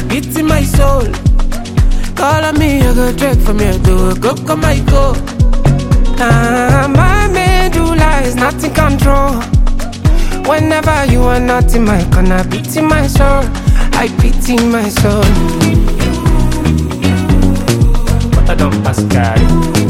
beat in my soul. Call on me, I go drag from here to a go, my go. My medulla is not in control. Whenever you are not in my corner, beat in my soul. I beat in my soul. But I don't pass carry.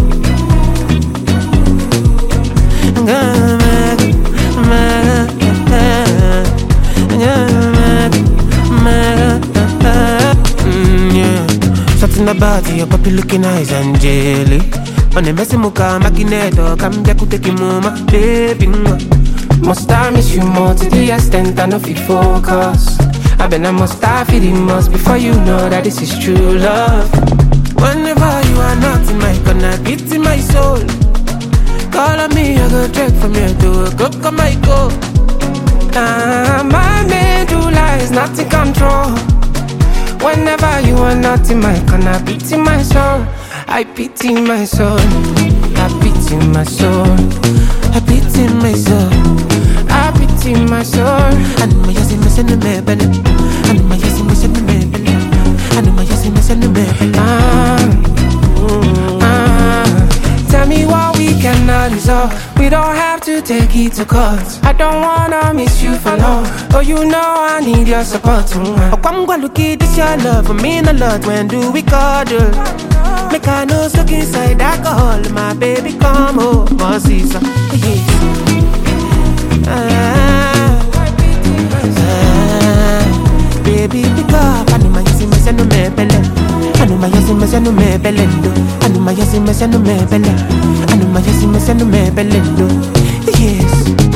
Something about your puppy looking eyes angelic. On the messy muka magneto, come back to take mama, baby. Must I miss you more to the extent I know if you focus. I been I must start feeling most before you know that this is true love. Whenever you are not in my corner, beat in my soul. Call on me, I go drag from here to a go, my go. My medulla is not in control. Whenever you are not in my corner, beat in my soul. I beat in my soul. I beat in my soul. I beat in my soul. I beat in my soul. And my yes in my send me belly. And my yes in my send me belly. And my yes in my send me belly. Tell me what we cannot resolve. We don't have to take it to court. I don't wanna miss you for long. Oh, you know I need your support. Oh, come go look at this your love for me a lot. When do we cuddle? Make I know stuck inside alcohol. My baby come over, Caesar. Baby pick up. I know my yes in my send me belly. I know my yes in my send me belly. I know my yes in my send me belly. I know my yes in my send me belly. Yes.